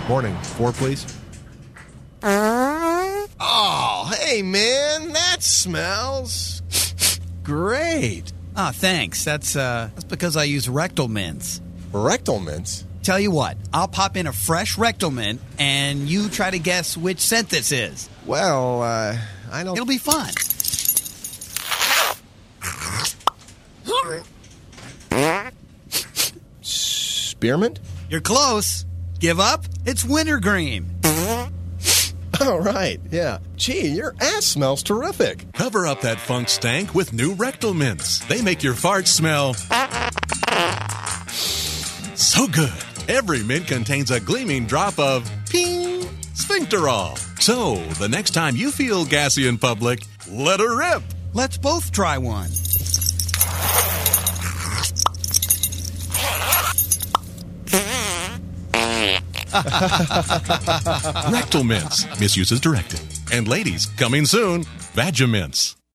Morning. 4, please. Oh, hey, man, that smells great. Ah, thanks. That's because I use Rectal Mints. Rectal mints? Tell you what, I'll pop in a fresh Rectal Mint, and you try to guess which scent this is. Well, I don't... It'll be fun. Spearmint? You're close. Give up? It's wintergreen. Oh, right, yeah. Gee, your ass smells terrific. Cover up that funk stank with new Rectal Mints. They make your farts smell so good. Every mint contains a gleaming drop of ping sphincterol. So, the next time you feel gassy in public, let her rip. Let's both try one. Rectal Mints. Misuse is directed. And ladies, coming soon, Vagimints.